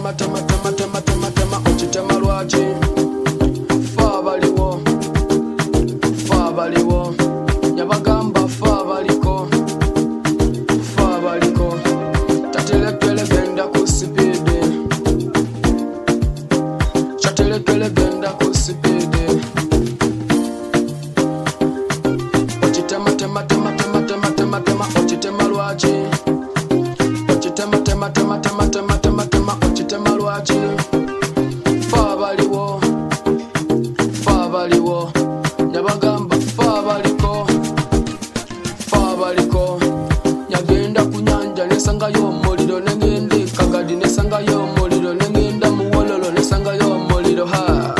tema okitema lwaki fa baliwo nyabagamba fa baliko tatelekele genda ku sipidi chatelekele genda ku sipidi okitema okitema lwaki okitema okitema lwaki fa baliwo nyabagamba fa baliko nyagenda ku nyanja nesangayo omuliro negenda Kagadi nesangayo omuliro negenda Muwololo nesangayo omuliro ha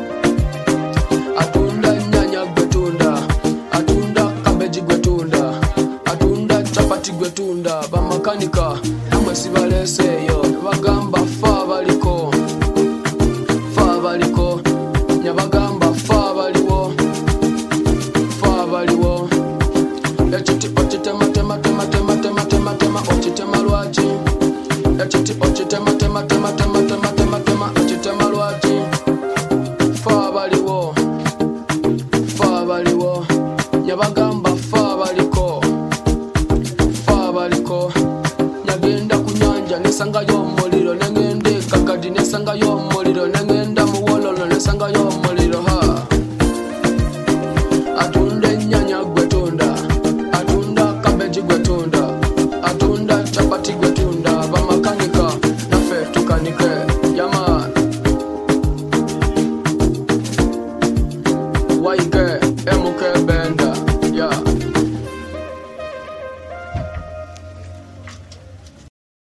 atunda nyanya gwetunda atunda kabeji gwetunda atunda chapati gwetunda bamakanika namwe sibaleseyo bagamba fa baliko nyabagamba fa baliwo ekiti okitema okitema lwaki ekiti okitema okitema lwaki fa baliwo nyabagamba fa baliko nyagenda ku nyanja nesangayo omuliro negende Kagadi nesangayo